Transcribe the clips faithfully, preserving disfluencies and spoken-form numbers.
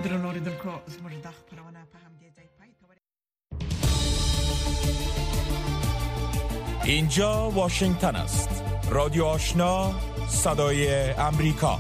درنو اوریدونکو زموږ د خبرونه په همدې ځای پای ته ورسیده. اینجا واشنگتن است. رادیو آشنا، صدای امریکا.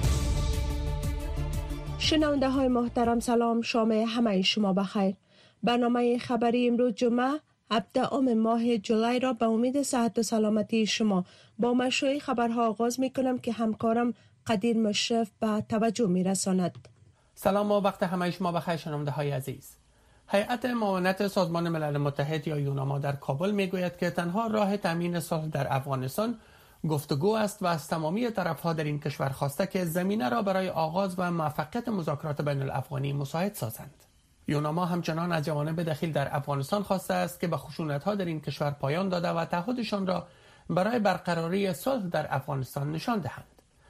شنونده های محترم سلام، شام همه شما بخیر. برنامه خبری امروز جمعه هفدهم ماه جولای را به امید صحت و سلامتی شما با مشروع خبرها آغاز می کنم که همکارم قدیر مشرف به توجه می رساند. سلام و وقت همه شما بخیر شنونده های عزیز. هیئت معاونت سازمان ملل متحد یا یوناما در کابل می گوید که تنها راه تامین صلح در افغانستان گفتگو است و از تمامی طرف‌ها در این کشور خواسته که زمینه را برای آغاز و موفقیت مذاکرات بین الافغانی مساعد سازند. یوناما همچنان از جوانب دخیل در افغانستان خواسته است که به خشونت‌ها در این کشور پایان داده و تعهدشان را برای برقراری صلح در افغانستان نشان دهند.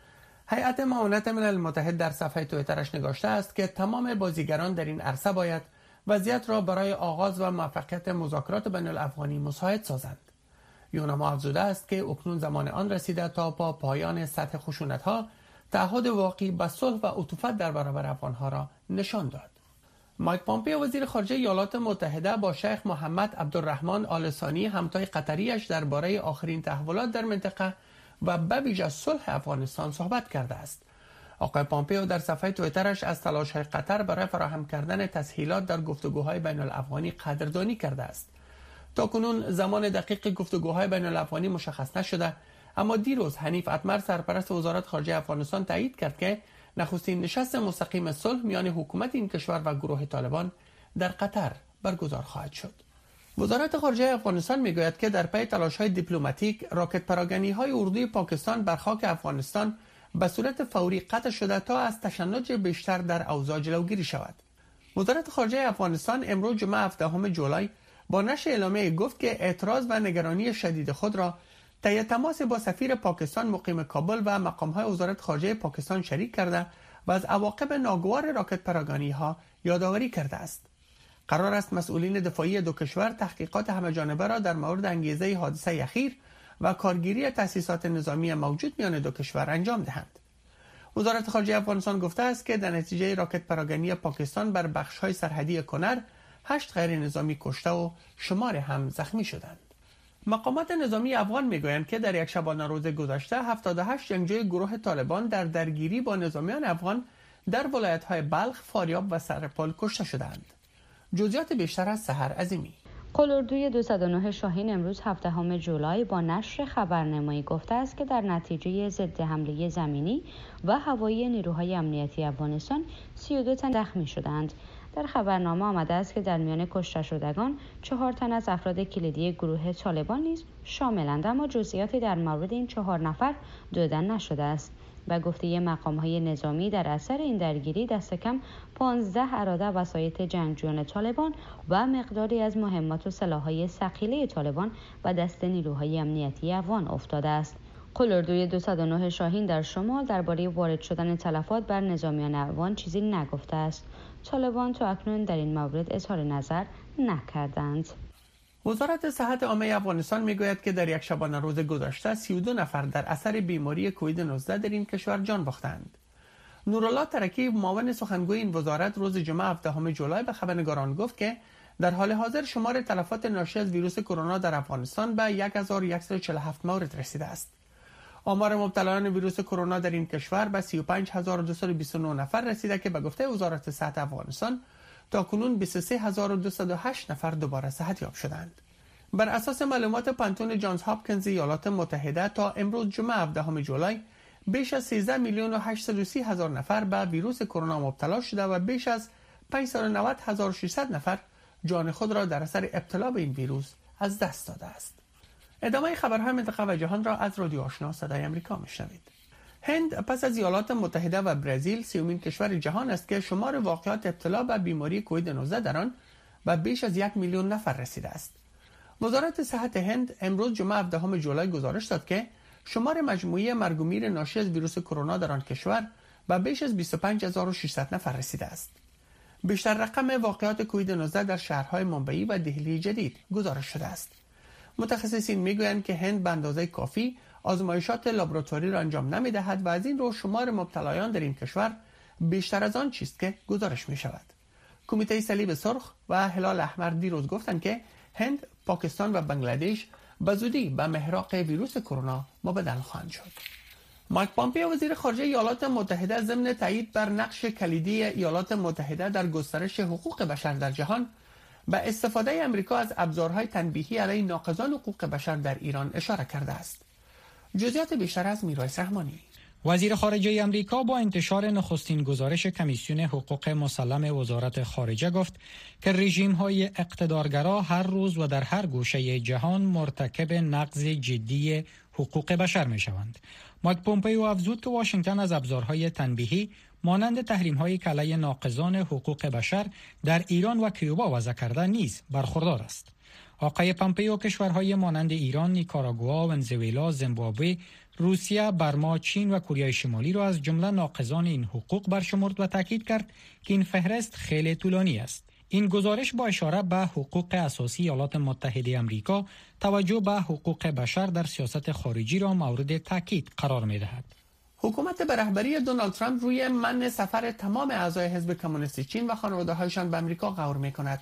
هیئت معاونت ملل متحد در صفحه توییترش نگاشته است که تمام بازیگران در این عرصه باید وضعیت را برای آغاز و موفقیت مذاکرات بین الافغانی مساعد سازند. یوناما افزوده است که اکنون زمان آن رسیده تا با پایان سطح خشونت‌ها تعهد واقعی به صلح و عطوفت در برابر افغان‌ها را نشان داد. مایک پامپئو وزیر خارجه ایالات متحده با شیخ محمد عبدالرحمن آل ثانی همتای قطریش درباره آخرین تحولات در منطقه و به ویژه صلح افغانستان صحبت کرده است. آقای پامپئو در صفحه توییترش از تلاش‌های قطر برای فراهم کردن تسهیلات در گفتگوهای بین الافغانی قدردانی کرده است. تاکنون زمان دقیق گفتگوهای بین الافغانی مشخص نشده، اما دیروز حنیف اتمر سرپرست وزارت خارجه افغانستان تایید کرد که نخستین نشست مستقیم صلح میان حکومت این کشور و گروه طالبان در قطر برگزار خواهد شد. وزارت خارجه افغانستان میگوید که در پی تلاش‌های دیپلماتیک راکت پراگندی‌های اردوی پاکستان بر خاک افغانستان به صورت فوری قطع شده تا از تشنج بیشتر در اوضاع جلوگیری شود. وزارت خارجه افغانستان امروز جمعه هفدهم جولای با نشر اعلامیه گفت که اعتراض و نگرانی شدید خود را طی تماس با سفیر پاکستان مقیم کابل و مقام‌های وزارت خارجه پاکستان شریک کرده و از عواقب ناگوار راکت پراگندی‌ها یادآوری کرده است. قرار است مسئولین دفاعی دو کشور تحقیقات همه‌جانبه را در مورد انگیزه حادثه اخیر و کارگیری تأسیسات نظامی موجود میان دو کشور انجام دهند. وزارت خارجه افغانستان گفته است که در نتیجه راکت پراگندی پاکستان بر بخش‌های سرحدی کنر هشت غیر نظامی کشته و شمار هم زخمی شدند. مقامات نظامی افغان میگویند که در یک شبانه روز گذشته هفتاد و هشت جنگجوی گروه طالبان در درگیری با نظامیان افغان در ولایت‌های بلخ، فاریاب و سرپل کشته شدند. جزئیات بیشتر از سحر عظیمی. قلاردوی دویست و نه شاهین امروز هفدهم جولای با نشر خبرنامه‌ای گفته است که در نتیجه ضد حمله زمینی و هوایی نیروهای امنیتی افغانستان سی و دو تن زخمی شدند. در خبرنامه آمده است که در میان کشته شدگان چهار تن از افراد کلیدی گروه طالبان نیز شاملند، اما جزئیاتی در مورد این چهار نفر داده نشده است. به گفته مقام‌های نظامی در اثر این درگیری دست کم پانزده اراده وسایط جنگجویان طالبان و مقداری از مهمات و سلاح‌های ثقیله طالبان و دست نیروهای امنیتی افغان افتاده است. قلاردوی دویست و نه شاهین در شمال درباره وارد شدن تلفات بر نظامیان افغان چیزی نگفته است. طالبان تا اکنون در این مورد اظهار نظر نکردند. وزارت صحت عامه افغانستان میگوید که در یک شبانه روز گذشته سی و دو نفر در اثر بیماری کووید نوزده در این کشور جان باختند. نورالله ترکی معاون سخنگوی این وزارت روز جمعه هفدهم جولای به خبرنگاران گفت که در حال حاضر شمار تلفات ناشی از ویروس کرونا در افغانستان به هزار و صد و چهل و هفت مورد رسیده است. آمار مبتلایان ویروس کرونا در این کشور به سی و پنج هزار و دویست و بیست و نه نفر رسیده که به گفته وزارت صحت افغانستان تاکنون بیست و سه هزار و دویست و هشت نفر دوباره صحتیاب شدند. بر اساس معلومات پانتون جانز هاپکینز ایالات متحده تا امروز جمعه هفدهم جولای بیش از سیزده میلیون و هشتصد و سی هزار نفر به ویروس کرونا مبتلا شده و بیش از پانصد و نود هزار و ششصد نفر جان خود را در اثر ابتلا به این ویروس از دست داده است. ادامه خبرهای منطقه و جهان را از رادیو آشنا صدای امریکا میشنوید. هند پس از ایالات متحده و برزیل سومین کشور جهان است که شمار واقعات ابتلا به بیماری کووید نوزده در آن به بیش از یک میلیون نفر رسیده است. وزارت صحت هند امروز جمعه هفدهم جولای گزارش داد که شمار مجموعی مرگ و میر ناشی از ویروس کرونا در آن کشور به بیش از بیست و پنج هزار و ششصد نفر رسیده است. بیشتر رقم واقعات کووید نوزده در شهرهای ممبئی و دهلی جدید گزارش شده است. متخصصین میگویند که هند به اندازه کافی آزمایشات لابراتواری را انجام نمیدهد و از این رو شمار مبتلایان در این کشور بیشتر از آن چیست که گزارش می شود. کمیته صلیب سرخ و هلال احمر دیروز گفتند که هند، پاکستان و بنگلادش به زودی به محراق ویروس کرونا مبدل خواهند شد. مایک پامپئو وزیر خارجه ایالات متحده ضمن تایید بر نقش کلیدی ایالات متحده در گسترش حقوق بشر در جهان به استفاده امریکا از ابزارهای تنبیهی علیه ناقضان حقوق بشر در ایران اشاره کرده است. جزئیات بیشتر از میرایس رحمانی. وزیر خارجه امریکا با انتشار نخستین گزارش کمیسیون حقوق مسلم وزارت خارجه گفت که رژیم‌های اقتدارگرا هر روز و در هر گوشه جهان مرتکب نقض جدی حقوق بشر می‌شوند. مایک پومپئو افزود که واشنگتن از ابزارهای تنبیهی مانند تحریم‌های که علیه ناقضان حقوق بشر در ایران و کیوبا وضع کرده نیز برخوردار است. آقای پامپئو کشورهای مانند ایران، نیکاراگوآ، ونزوئلا، زیمبابوه، روسیه، برما، چین و کره شمالی را از جمله ناقضان این حقوق برشمرد و تاکید کرد که این فهرست خیلی طولانی است. این گزارش با اشاره به حقوق اساسی ایالات متحده آمریکا توجه به حقوق بشر در سیاست خارجی را مورد تاکید قرار می‌دهد. حکومت به رهبری دونالد ترامپ روی منع سفر تمام اعضای حزب کمونیست چین و خانواده‌هایشان به آمریکا غور می‌کند.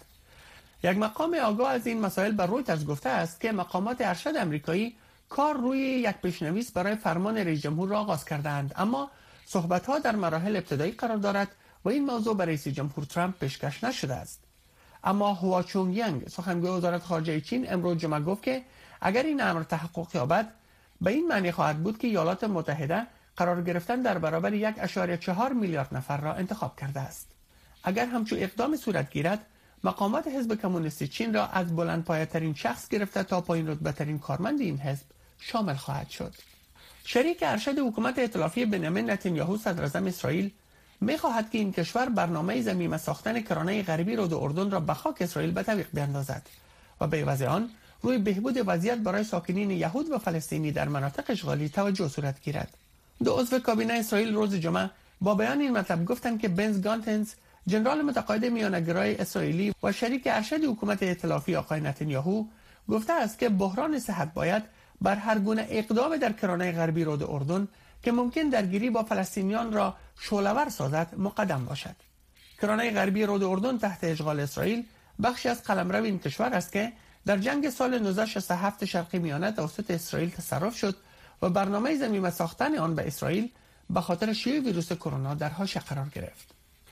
یک مقام آگاه از این مسائل به رویترز گفته است که مقامات ارشد آمریکایی کار روی یک پیشنویس برای فرمان رئیس جمهور را آغاز کردند، اما صحبت‌ها در مراحل ابتدایی قرار دارد و این موضوع برای رئیس جمهور ترامپ پیشکش نشده است. اما هوا چونگ ینگ سخنگوی وزارت خارجه چین امروز جمعه گفت که اگر این امر تحقق یابد به این معنی خواهد بود که ایالات متحده قرار گرفتن در برابر یک اشاره چهار میلیارد نفر را انتخاب کرده است. اگر همچون اقدام صورت گیرد، مقامات حزب کمونیست چین را از بلندپایه‌ترین شخص گرفته تا پایین رتبه‌ترین کارمند این حزب شامل خواهد شد. شریک ارشد حکومت ائتلافی بنیامین نتانیاهو صدراعظم اسرائیل می‌خواهد که این کشور برنامه ضمیمه ساختن کرانه غربی رود اردن را به خاک اسرائیل به تعویق بیندازد و به عوض آن روی بهبود وضعیت برای ساکنین یهود و فلسطینی در مناطق اشغالی توجه صورت گیرد. دو عضو کابینه اسرائیل روز جمعه با بیان این مطلب گفتند که بنز گانتنز جنرال متقاعد میانه‌گرای اسرائیلی و شریک ارشد حکومت ائتلافی آقای نتانیاهو گفته است که بحران صحت باید بر هر گونه اقدام در کرانه غربی رود اردن که ممکن درگیری با فلسطینیان را شعله‌ور سازد مقدم باشد. کرانه غربی رود اردن تحت اشغال اسرائیل بخشی از قلمرو این کشور است که در جنگ سال نوزده شصت و هفت شرقی میانه توسط اسرائیل تصرف شد و برنامه ضمیمه ساختن آن به اسرائیل به خاطر شیوع ویروس کرونا در حاشیه قرار گرفت.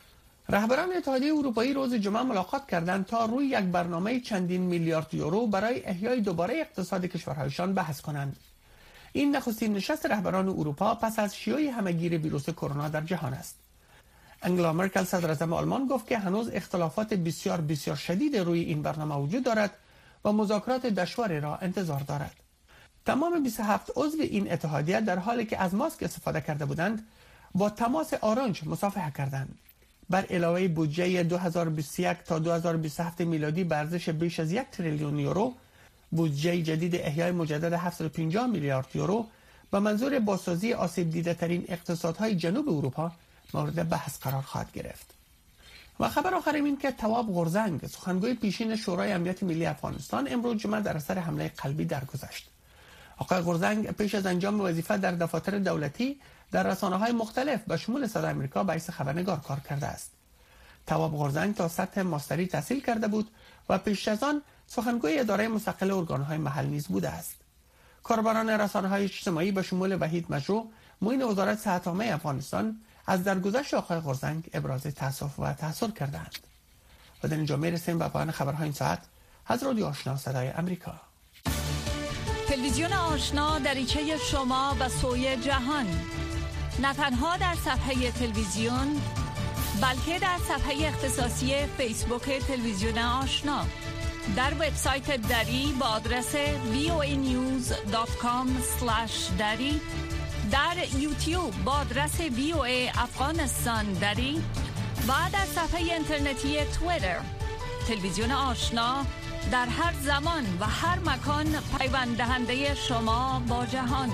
رهبران اتحادیه اروپایی روز جمعه ملاقات کردند تا روی یک برنامه چندین میلیارد یورو برای احیای دوباره اقتصاد کشورهایشان بحث کنند. این نخستین نشست رهبران اروپا پس از شیوع همهگیر ویروس کرونا در جهان است. انگلا مرکل صدراعظم آلمان گفت که هنوز اختلافات بسیار بسیار شدید روی این برنامه وجود دارد و مذاکرات دشواری را انتظار دارد. تمام بیست و هفت عضو این اتحادیه در حالی که از ماسک استفاده کرده بودند با تماس آرنج مصافحه کردند. بر علاوه بودجه دو هزار و بیست و یک تا دو هزار و بیست و هفت میلادی به ارزش بیش از یک تریلیون یورو، بودجه جدید احیای مجدد هفتصد و پنجاه میلیارد یورو به منظور بازسازی آسیب دیده ترین اقتصادهای جنوب اروپا مورد بحث قرار خواهد گرفت. و خبر آخر این که تواب غورزنگ سخنگوی پیشین شورای امنیت ملی افغانستان امروز جمعه در اثر حمله قلبی درگذشت. آقای غورزنگ پیش از انجام وظیفه در دفاتر دولتی در رسانه‌های مختلف به شمول صدای آمریکا به حیث خبرنگار کار کرده است. تواب غورزنگ تا سطح ماستری تحصیل کرده بود و پیش از آن سخنگوی اداره مستقل ارگان‌های محل نیز بوده است. کاربران رسانه‌های اجتماعی به شمول وحید مجروح، معین وزارت صحت عامه افغانستان از درگذشت آقای غورزنگ ابراز تأسف و تأثیر کردند. و در اینجا میرسیم به پایان خبرهای این ساعت از رادیو آشنا صدای آمریکا. تلویزیون آشنا دریچه شما و سوی جهان، نه تنها در صفحه تلویزیون بلکه در صفحه اختصاصی فیسبوک تلویزیون آشنا، در وبسایت دری با آدرس وی او ای نیوز دات کام اسلش دری، در یوتیوب با آدرس وی او ای افغانستان دری و در صفحه اینترنتی توییتر. تلویزیون آشنا در هر زمان و هر مکان پیوند دهنده شما با جهان.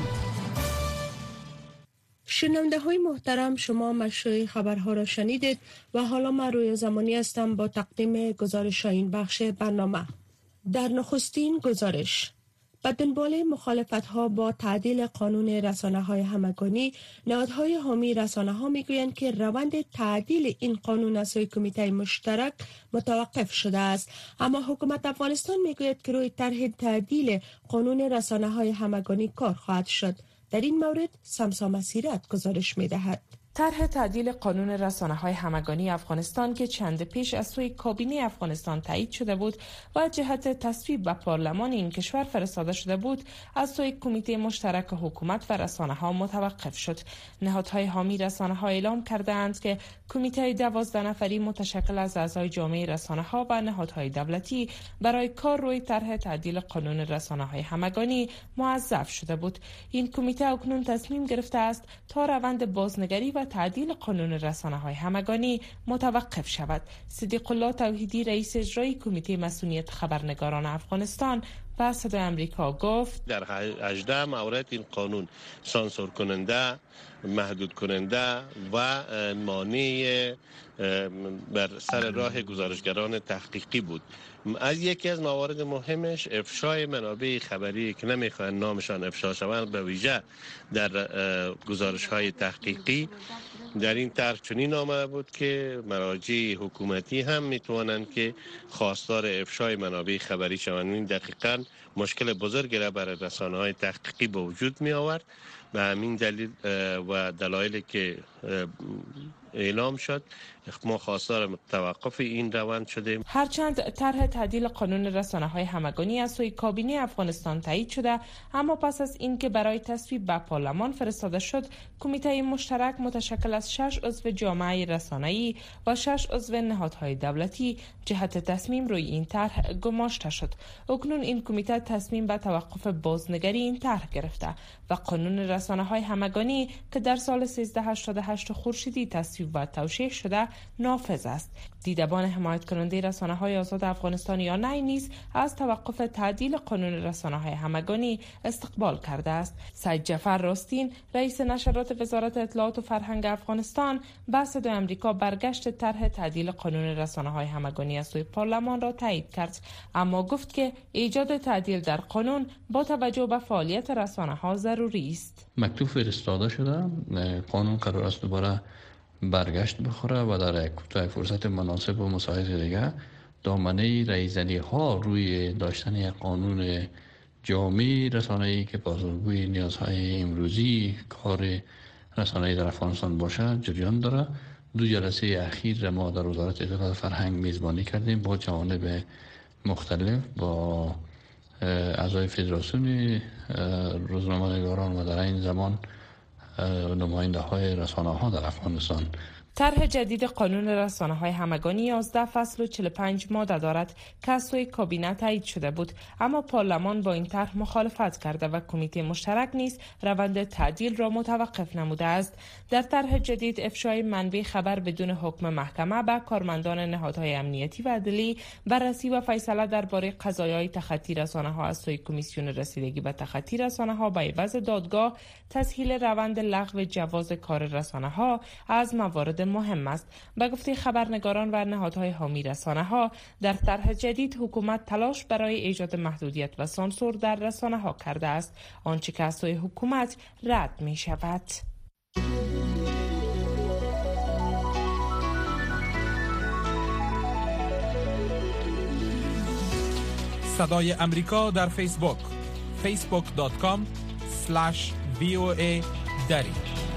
شنونده های محترم، شما مشروع خبرها را شنیدید و حالا من روی زمانی هستم با تقدیم گزارش این بخش برنامه. در نخستین گزارش، و دنبال مخالفت‌ها با تعدیل قانون رسانه‌های همگانی، نهادهای حامی رسانه‌ها می‌گویند که روند تعدیل این قانون از سوی کمیته مشترک متوقف شده است، اما حکومت افغانستان می‌گوید که روی طرح تعدیل قانون رسانه‌های همگانی کار خواهد شد. در این مورد سمسا مسیرت گزارش می‌دهد. طرح تعدیل قانون رسانه‌های همگانی افغانستان که چند پیش از سوی کابینه افغانستان تایید شده بود و جهت تصویب به پارلمان این کشور فرستاده شده بود، از سوی کمیته مشترک حکومت و رسانه‌ها متوقف شد. نهادهای حامی رسانه‌ها اعلام کردند که کمیته دوازده نفری متشکل از اعضای جامعه رسانه‌ها و نهادهای دولتی برای کار روی طرح تعدیل قانون رسانه‌های همگانی موظف شده بود. این کمیته اکنون تصمیم گرفته است تا روند بازنگری و تعدیل قانون رسانه‌های همگانی متوقف شود. صدیق الله توحیدی رئیس اجرایی کمیته مسئولیت خبرنگاران افغانستان به صدای آمریکا گفت در هجده مورد این قانون سانسور کننده، محدود کننده و مانع بر سر راه گزارشگران تحقیقی بود. از یکی از موارد مهمش افشای منابع خبری که نمیخواهند نامشان افشا شوند، به ویژه در گزارش‌های تحقیقی. در این طرح چنین آمده بود که مراجع حکومتی هم میتوانند که خواستار افشای منابع خبری شوند. این دقیقاً مشکل بزرگی را برای رسانه‌های تحقیقی به وجود می آورد. به همین دلیل و دلایلی که اعلام شد ما خواستار توقف این روند شده. هرچند طرح تعدیل قانون رسانه‌های همگانی از سوی کابینه افغانستان تایید شده، اما پس از اینکه برای تصویب به پارلمان فرستاده شد، کمیته مشترک متشکل از شش عضو جامعه رسانه‌ای و شش عضو نهادهای دولتی جهت تصمیم روی این طرح گماشته شد. اکنون این کمیته تصمیم به توقف بازنگری این طرح گرفته و قانون رسانه‌های همگانی که در سال سیزده هشتاد و هشت خورشیدی تصویب و توشیح شده نافذ است. دیدبان حمایت کننده رسانه‌های آزاد افغانستان یا نه نیز از توقف تعدیل قانون رسانه‌های همگانی استقبال کرده است. سید جعفر راستین رئیس نشرات وزارت اطلاعات و فرهنگ افغانستان به صدای آمریکا برگشت طرح تعدیل قانون رسانه‌های همگانی از سوی پارلمان را تایید کرد، اما گفت که ایجاد تعدیل در قانون با توجه به فعالیت رسانه‌ها ضروری است. مکتوب فرستاده شده، قانون قرار است دوباره برگشت بخوره و در یک فرصت مناسب و مساعد دیگه دامنه رایزنی ها روی داشتن یک قانون جامع رسانه‌ای که پاسخگوی نیازهای امروزی کار رسانه‌ای در افغانستان باشه جریان داره. دو جلسه اخیر ما در وزارت اطلاعات و فرهنگ میزبانی کردیم با جوانب مختلف، با اعضای فدراسیون روزنامه‌نگاران و در این زمان نماینده های رسانه ها در افغانستان. طرح جدید قانون رسانه‌های همگانی یازده فصل و چهل و پنج ماده دارد که از سوی کابینه تایید شده بود، اما پارلمان با این طرح مخالفت کرده و کمیته مشترک نیز روند تعدیل را متوقف نموده است. در طرح جدید افشای منبع خبر بدون حکم محکمه به کارمندان نهادهای امنیتی و عدلی، بررسی و فیصله درباره قضایای تخطی رسانه‌ها از سوی کمیسیون رسیدگی به تخطی رسانه‌ها به عوض دادگاه، تسهیل روند لغو جواز کار رسانه‌ها از موارد مهم است. به گفته خبرنگاران و نهادهای حامی رسانه‌ها، در طرح جدید حکومت تلاش برای ایجاد محدودیت و سانسور در رسانه‌ها کرده است، آنچه که از سوی حکومت رد می شود. صدای امریکا در فیسبوک فیسبوک دات کام اسلش وی او ای دری.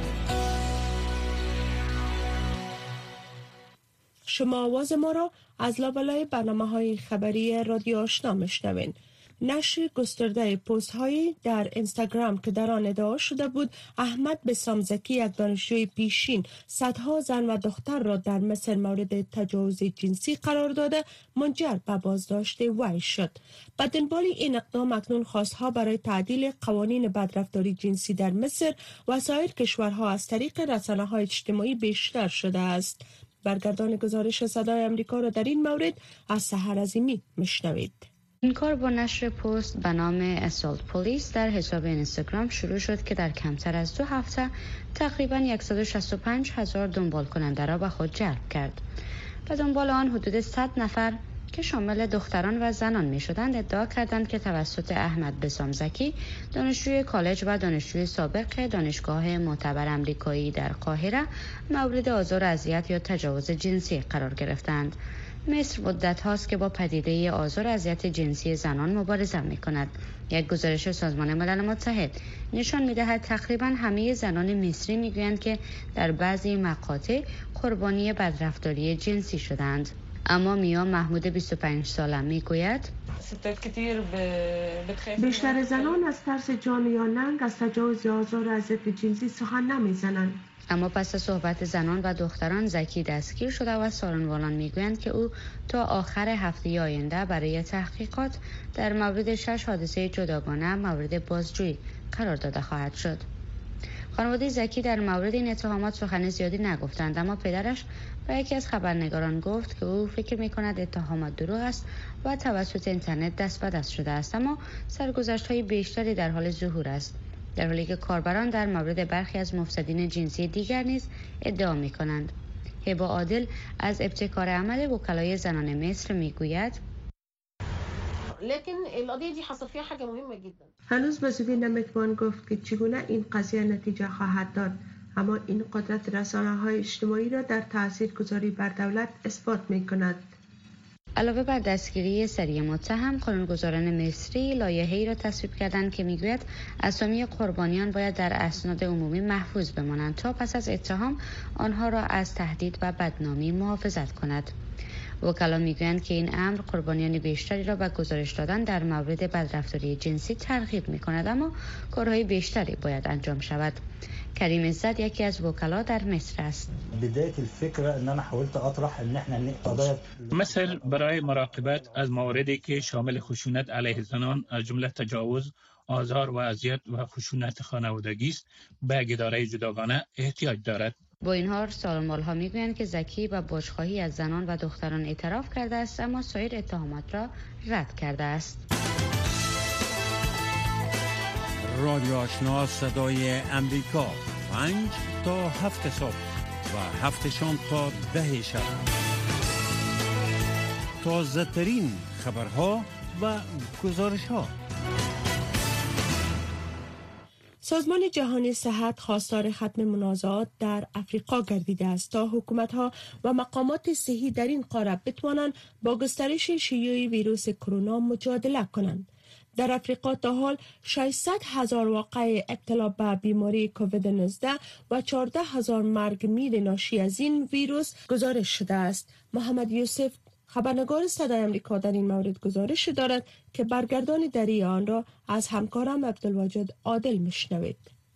شما آواز ما را از لابلای برنامه‌های خبری رادیو آشنا میشنوین. نشر گسترده پست هایی در اینستاگرام که در آن ادعا شده بود احمد بسامزکی، یک دانشجوی پیشین، صدها زن و دختر را در مصر مورد تجاوز جنسی قرار داده، منجر به بازداشت وی شد. به دنبال این اقدام اکنون خواستها برای تعدیل قوانین بدرفتاری جنسی در مصر و سایر کشورها از طریق رسانه‌های اجتماعی بیشتر شده است. برگردان گزارش صدای امریکا را در این مورد از سحر عظیمی میشنوید. این کار با نشر پست به نام اسالت پلیس در حساب اینستاگرام شروع شد که در کمتر از دو هفته تقریباً صد و شصت و پنج هزار دنبال کننده را به خود جلب کرد. به دنبال آن حدود صد نفر که شامل دختران و زنان می شدند ادعا کردند که توسط احمد بسام زکی، دانشجوی کالج و دانشجوی سابق دانشگاه معتبر امریکایی در قاهره، مورد آزار و اذیت یا تجاوز جنسی قرار گرفتند. مصر مدت هاست که با پدیده آزار و اذیت جنسی زنان مبارزه می کند. یک گزارش سازمان ملل متحد نشان می دهد تقریبا همه زنان مصری می گویند که در بعضی مقاطع قربانی بدرفتاری جنسی شدند. اما میا محمود بیست و پنج ساله می گوید بیشتر زنان از ترس جان یا ننگ از تجاوز یا آزار و اذیت جنسی سخن نمی زنند. اما پس از صحبت زنان و دختران زکی دستگیر شده و سالنوالان میگویند که او تا آخر هفته آینده برای تحقیقات در مورد شش حادثه جداگانه مورد بازجویی قرار داده خواهد شد. خانواده زکی در مورد این اتهامات سخن زیادی نگفتند، اما پدرش به یکی از خبرنگاران گفت که او فکر می‌کند اتهامات دروغ است و توسط اینترنت دست به دست شده است، اما سرگذشت‌های بیشتری در حال ظهور است، در حالی که کاربران در مورد برخی از مفسدین جنسی دیگر نیز ادعا می‌کنند. هبا عادل از ابتکار عمل وکلای زنان مصر می‌گوید لكن القضيه دي حصل فيها حاجه مهمه جدا. هنوز به زودی نمیتوان گفت که چگونه این قضیه نتیجه خواهد داد، اما این قدرت رسانه‌های اجتماعی را در تاثیرگذاری بر دولت اثبات می‌کند. علاوه بر دستگیری سریع متهم، قانونگذاران مصری لایحه‌ای را تصویب کردند که میگوید اسامی قربانیان باید در اسناد عمومی محفوظ بمانند تا پس از اتهام آنها را از تهدید و بدنامی محافظت کند. وکلا میگویند که این امر قربانیان بیشتری را به گزارش دادن در مورد بدرفتاری جنسی ترغیب می‌کند، اما کارهای بیشتری باید انجام شود. کریم عزت یکی از وکلا در مصر است. مصر برای مراقبت از مواردی که شامل خشونت علیه زنان از جمله تجاوز، آزار و اذیت و خشونت خانوادگی است به اداره جداگانه احتیاج دارد. با این حال سالن‌مال‌ها میگویند که زکی به بازخواهی از زنان و دختران اعتراف کرده است، اما سایر اتهامات را رد کرده است. رادیو آشنا صدای امریکا، پنج تا هفت صبح و هفت شام تا ده شب. تازه ترین خبرها و گزارش ها. سازمان جهانی صحت خواستار ختم منازعات در افریقا گردیده است تا حکومت‌ها و مقامات صحی در این قاره بتوانند با گسترش شیوع ویروس کرونا مجادله کنند. در افریقا تا حال ششصد هزار واقعه ابتلا به بیماری کووید نوزده و چهارده هزار مرگ میر ناشی از این ویروس گزارش شده است. محمد یوسف خبرنگار صدای آمریکا در این مورد گزارش دارد که برگردان دری آن را از همکارم عبدالواجد عادل میشنوید.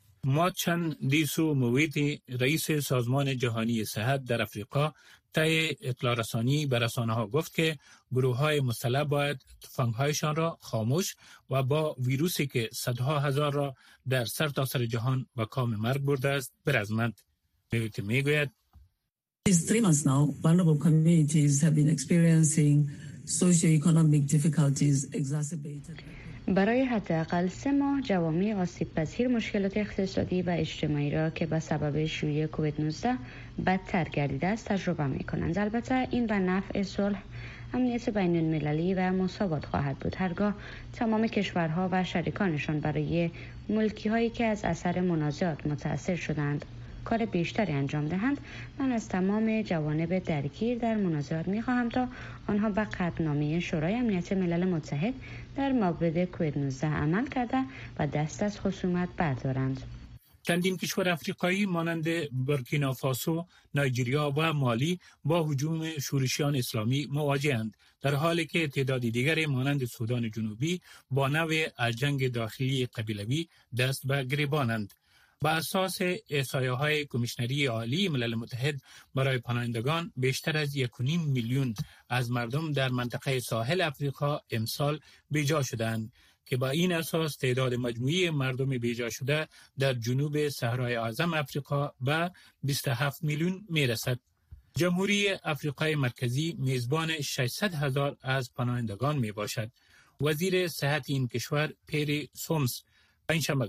ماچن دیسو مویتی رئیس سازمان جهانی صحت در افریقا طی اطلاع رسانی به رسانه‌ها گفت که گروه‌های مسلح باید تفنگ‌هایشان را خاموش و با ویروسی که صدها هزار را در سرتاسر جهان به کام مرگ برده است برزمند. مویتی میگوید These three months now, vulnerable communities have been experiencing socio-economic difficulties exacerbated. برای حداقل سه ماه جوامع آسیب پذیر مشکلات اقتصادی و اجتماعی را که به سبب شیوع کووید نوزده بدتر گردیده است تجربه می کنند. البته این به نفع صلح، امنیت بین المللی و مساوات خواهد بود، هرگاه تمام کشورها و شریکانشان برای ملکی هایی که از اثر منازعات متاثر شدند کار بیشتری انجام دهند. من از تمام جوانب درگیر در منازعات می‌خواهم تا آنها به قطعنامه شورای امنیت ملل متحد در مورد کووید نوزده عمل کرده و دست از خصومت بردارند. چندین کشور افریقایی مانند بورکینافاسو، نایجریا و مالی با هجوم شورشیان اسلامی مواجه‌اند، در حالی که تعدادی دیگر مانند سودان جنوبی با نوع از جنگ داخلی قبیلوی دست به گریبانند. با اساس احصایه‌های کمیشنری عالی ملل متحد برای پناهندگان، بیشتر از یک و نیم میلیون از مردم در منطقه ساحل افریقا امسال بیجا شدند که با این اساس تعداد مجموعی مردم بیجا شده در جنوب صحرای اعظم افریقا به بیست و هفت میلیون میرسد. جمهوری افریقای مرکزی میزبان ششصد هزار از پناهندگان می باشد. وزیر صحت این کشور پیری سومس پنجشنبه گفت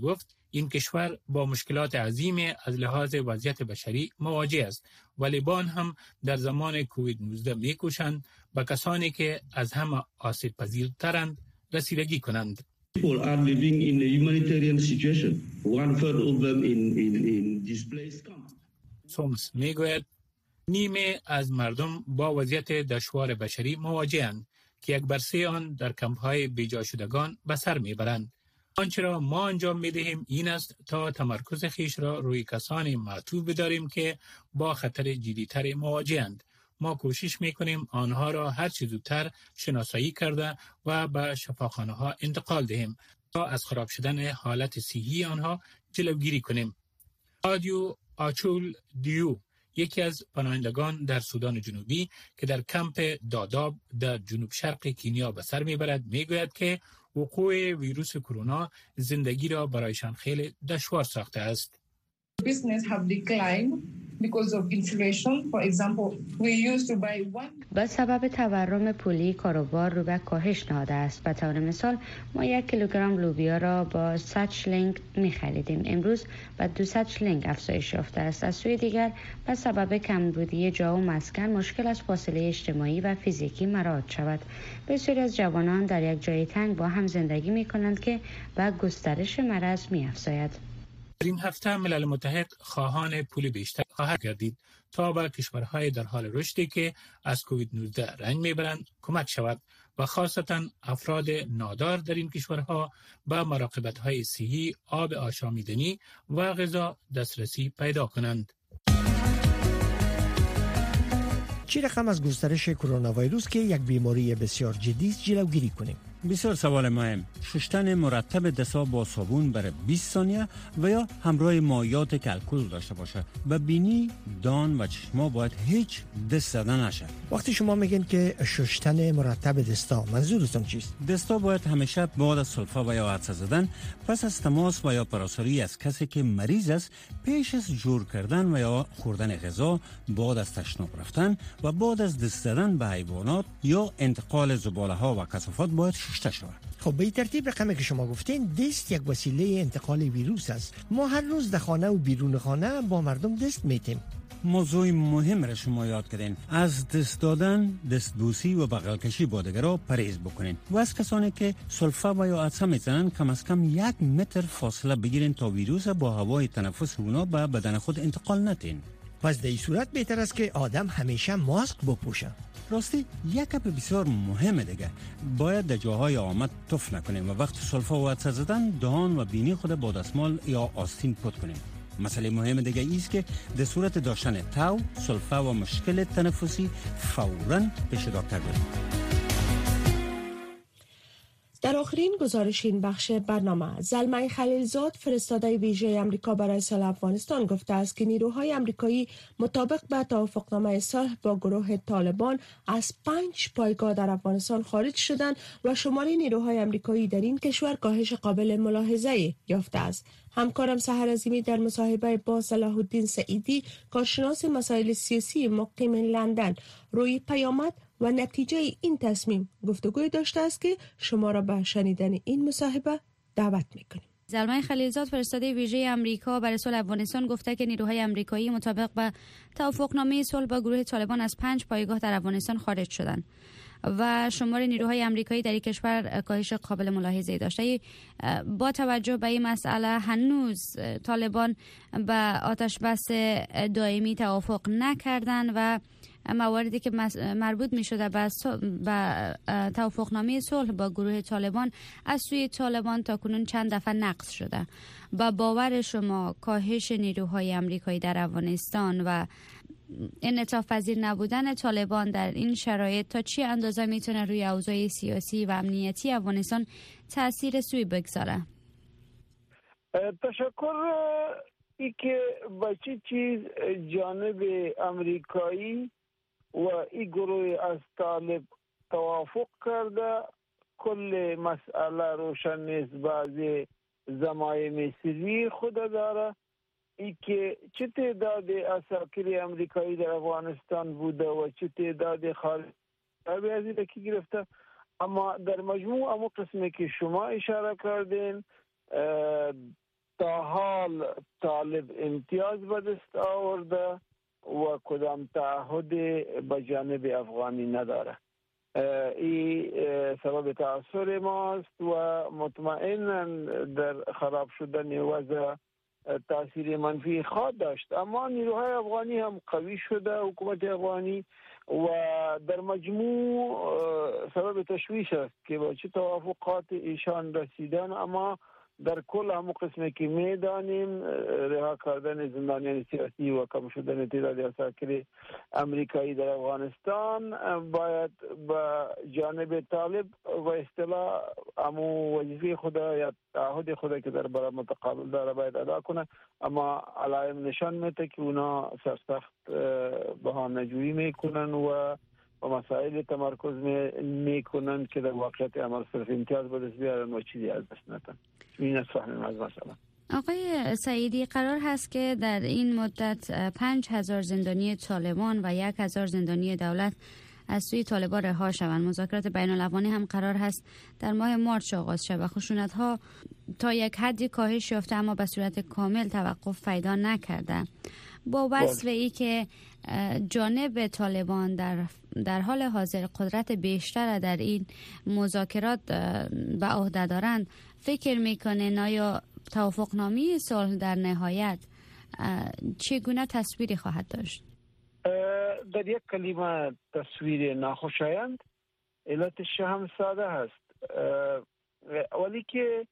این کشور با مشکلات عظیم از لحاظ وضعیت بشری مواجه است، ولی با آن هم در زمان کووید نوزده می‌کوشند به کسانی که از همه آسیب پذیرترند رسیدگی کنند. People are living in a humanitarian situation. One third of them in in in displaced camps. سومس میگوید نیمه از مردم با وضعیت دشوار بشری مواجه‌اند که یک بر سه آن در کمپ‌های بیجا شدگان به سر میبرند. آنچه را ما انجام میدهیم این است تا تمرکز خیش را روی کسانی معطوف بداریم که با خطر جدی‌تر مواجه‌اند. ما کوشش میکنیم آنها را هر چه زودتر شناسایی کرده و به شفاخانه‌ها انتقال دهیم تا از خراب شدن حالت صحی آنها جلوگیری کنیم. آدیو آچول دیو، یکی از پناهندگان در سودان جنوبی که در کمپ داداب در جنوب شرق کینیا به سر میبرد، میگوید که وقوع ویروس کرونا زندگی را برایشان خیلی دشوار ساخته است. Business have declined because of inflation. For example, we used to buy one. با سبب تورم پولی کاروبار رو به کاهش نهاده است. به طور مثال ما یک کیلوگرم لوبیا را با صد شلینگ می خریدیم. امروز به دویست شلینگ افزایش یافته است. از سوی دیگر به سبب کمبودی جا و مسکن مشکل از فاصله اجتماعی و فیزیکی مراعات شود. بسیاری از جوانان در یک جای تنگ با هم زندگی می کنند که به گسترش مرض می افزاید. در این هفته ملل متحد خواهان پول بیشتر خواهد گردید تا به کشورهای در حال رشدی که از کووید نوزده رنج میبرند کمک شود و خاصتا افراد نادار در این کشورها به مراقبت‌های صحی، آب آشامیدنی و غذا دسترسی پیدا کنند. چه رقم از گسترش کرونا ویروس که یک بیماری بسیار جدی است جلوگیری کنیم؟ بسیار سوال مهم. شستن مرتب دست‌ها با صابون برای بیست ثانیه و یا همراه مایعات که الکل داشته باشه. به بینی، دان و چشما باید هیچ دست زدن نشه. وقتی شما میگین که شستن مرتب دستا، منظورتون چیست؟ دستا باید همیشه بعد از سلفا و یا عطسه زدن پس از تماس و یا پراساری از کسی که مریض است پیش از جور کردن و یا خوردن غذا، بعد از تشناب رفتن و بعد از دست زدن به حیوانات یا انتقال زباله ها و کثافات باید شسته شود. خب به این ترتیب رقمی که شما گفتین دست یک وسیله انتقال ویروس است. ما هر روز در خانه و بیرون خانه با مردم دست میتیم. موضوع مهم را شما یاد کردین. از دست دادن، دستبوسی و بغل کشی با دیگران پرهیز بکنین و از کسانی که سلفا و یا عطسه میزنن کم از کم یک متر فاصله بگیرین تا ویروس با هوای تنفس اونا به بدن خود انتقال ندین. پس در این صورت بهتر است که آدم همیشه ماسک بپوشه. راستی یک گپ بسیار مهمه دیگه، باید در جاهای آمد تف نکنیم و وقت سلفا و عطسه زدن دهان و بینی خود با دستمال یا آستین پاک کنیم. مسئله مهم دیگه ایست که در صورت داشتن تاو، سلفا و مشکل تنفسی فوراً پیش دکتر بریم. در آخرین گزارش این بخش برنامه، زلمه خلیلزاد فرستاده ویژه امریکا برای صلح افغانستان گفته است که نیروهای امریکایی مطابق به توافقنامه صلح با گروه طالبان از پنج پایگاه در افغانستان خارج شدند و شماری نیروهای امریکایی در این کشور کاهش قابل ملاحظه یافته است. همکارم سحر عظیمی در مصاحبه با صلاح الدین سعیدی، کارشناس مسائل سیاسی مقیم لندن، روی پیامد و نتیجه این تصمیم گفتگوی داشته است که شما را به شنیدن این مصاحبه دعوت میکنیم. زلمه خلیلزاد فرستاده ویژه امریکا برای صلح افغانستان گفته که نیروهای امریکایی مطابق به توافقنامه صلح با گروه طالبان از پنج پایگاه در افغانستان خارج شدند و شمار نیروهای امریکایی در این کشور کاهش قابل ملاحظه‌ای داشته. با توجه به این مسئله هنوز طالبان به آتش بس دائمی توافق نکردند و مواردی که مربوط می شده به توافقنامه صلح با گروه طالبان از سوی طالبان تا کنون چند دفعه نقض شده. با باور شما کاهش نیروهای امریکایی در افغانستان و انعطاف پذیر نبودن طالبان در این شرایط تا چه اندازه میتونه روی اوضاع سیاسی و امنیتی افغانستان تاثیر سوی بگذاره؟ تشکر. ای که با چی چیز جانب امریکایی و این گروه از طالب توافق کرده کل مسئله روشن نیست. بعضی زمایم سری خود داره. ای که چه تعداد عساکر امریکایی در افغانستان بوده و چه تعداد خارجی از این که گرفته، اما در مجموع اما قسمی که شما اشاره کردین تا حال طالب امتیاز به دست آورده و کدام تعهد به جانب افغانی نداره. این سبب تأثیر ماست و مطمئنا در خراب شدن وضع تاثیر منفی خواهد داشت. اما نیروهای افغانی هم قوی شده، حکومت افغانی، و در مجموع سبب تشویش است که با چه توافقات ایشان رسیدن. اما در کل همون قسمی که میدانیم رها کردن زندانیان سیاسی و کم شدن تعداد عساکر امریکایی در افغانستان باید به جانب طالب و اصطلاح همون وظیفه خود یا تعهد خود که در برای متقابل داره باید ادا کنه. اما علائم نشان میده که اونا سرسخت بهانه‌جویی میکنن و و مسائل تمرکز میکنن که در واقعیت عمل صرف امتیاز به دست بیارن و چیزی از دست ندن. این از فهمیم از مثلا. آقای سعیدی، قرار هست که در این مدت پنج هزار زندانی طالبان و یک هزار زندانی دولت از سوی طالبان رها شوند. مذاکرات بین الاقوانی هم قرار هست در ماه مارس آغاز شود و خشونت ها تا یک حدی کاهش یافته اما به صورت کامل توقف پیدا نکرده. با وصف ای که جانب طالبان در در حال حاضر قدرت بیشتر در این مذاکرات به عهده دارند، فکر میکنه آیا توافقنامه صلح در نهایت چگونه تصویری خواهد داشت؟ در یک کلمه تصویر ناخوشایند. علتش هم ساده هست، ولی که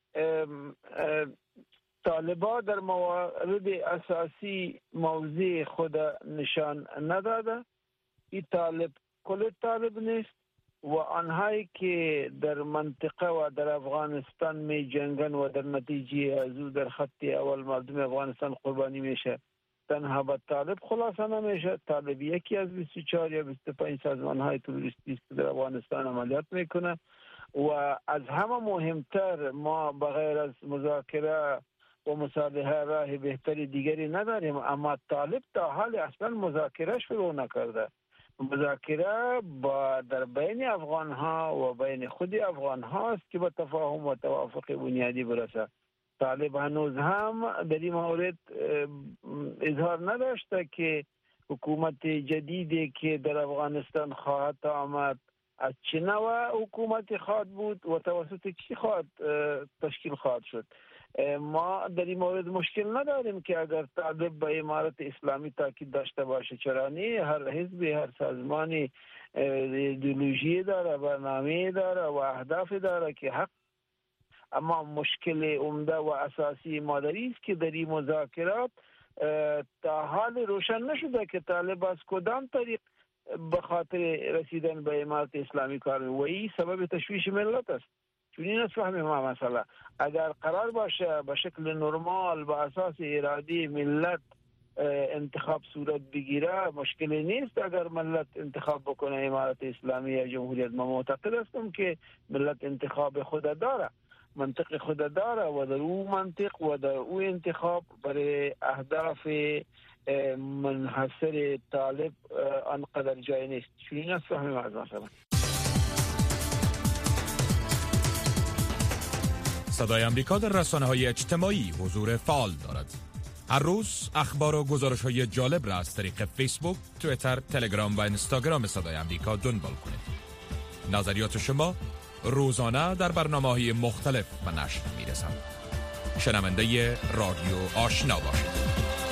طالبان در موارد اساسی موضع خود نشان نداده. این طالب کل طالب نیست و آنهایی که در منطقه و در افغانستان می جنگن و در نتیجه از او در خط اول مردم افغانستان قربانی میشه تنها به طالب خلاصه نمیشه. طالب یکی از بیست و چهار یا بیست و پنج سازمان های تروریستی است که در افغانستان عملیات میکنه و از همه مهمتر ما بغیر از مذاکره و مصالحه راه بهتری دیگری نداریم. اما طالب تا حال اصلا مذاکره شروع نکرده. مذاکره با در بین افغان ها و بین خود افغان ها است که به تفاهم و توافق بنیادی برسه. طالب هنوز هم در این مورد اظهار نداشته که حکومت جدیدی که در افغانستان خواهد آمد از چه نوع حکومت خواهد بود و توسط کی خواهد تشکیل خواهد شد. ما در این مورد مشکل نداریم که اگر طالب به امارت اسلامی تاکید داشته باشه، چرا نه؟ هر حزبی، هر سازمانی ایدئولوژی داره، برنامه داره و اهداف داره که حق. اما مشکل عمده و اساسی مادری است که در این مذاکرات تا حال روشن نشده که طالب از کدام طریق به خاطر رسیدن به امارت اسلامی کار و این سبب تشویش ملت است. چون این از فهمیم ما مثلا اگر قرار باشه به شکل نرمال با اساس ارادی ملت انتخاب صورت بگیره، مشکلی نیست اگر ملت انتخاب بکنه امارت اسلامی یا جمهوریت. ما معتقد هستم که ملت انتخاب خود داره، منطق خود داره و در او منطق و در او انتخاب برای اهداف منحصر طالب آنقدر جای نیست. چون این از فهمیم از مثلا. صدای امریکا در رسانه‌های اجتماعی حضور فعال دارد. هر روز اخبار و گزارش‌های جالب را از طریق فیسبوک، توییتر، تلگرام و اینستاگرام صدای امریکا دنبال کنید. نظریات شما روزانه در برنامه‌های مختلف به نشر می‌رسد. شنونده رادیو آشنا باشید.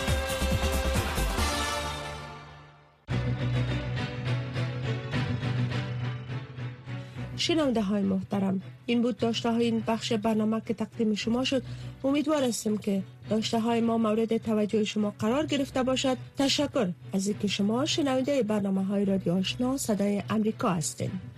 شنونده های محترم، این بود داشته های این بخش برنامه که تقدیم شما شد. امیدوار هستیم که داشته های ما مورد توجه شما قرار گرفته باشد. تشکر از اینکه شما شنونده برنامه های رادیو آشنا صدای امریکا هستید.